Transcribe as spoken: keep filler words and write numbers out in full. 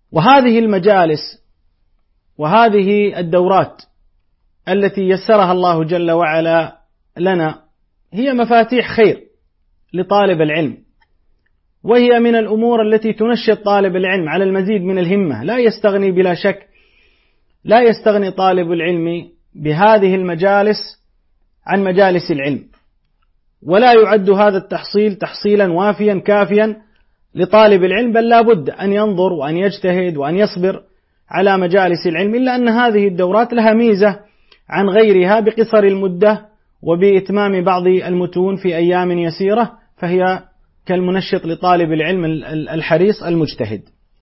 وهذه المجالس وهذه الدورات التي يسرها الله جل وعلا لنا هي مفاتيح خير لطالب العلم، وهي من الأمور التي تنشط طالب العلم على المزيد من الهمة. لا يستغني بلا شك لا يستغني طالب العلم بهذه المجالس عن مجالس العلم، ولا يعد هذا التحصيل تحصيلا وافيا كافيا لطالب العلم، بل لا بد أن ينظر وأن يجتهد وأن يصبر على مجالس العلم. إلا أن هذه الدورات لها ميزة عن غيرها بقصر المدة وبإتمام بعض المتون في أيام يسيرة، فهي كالمنشط لطالب العلم الحريص المجتهد.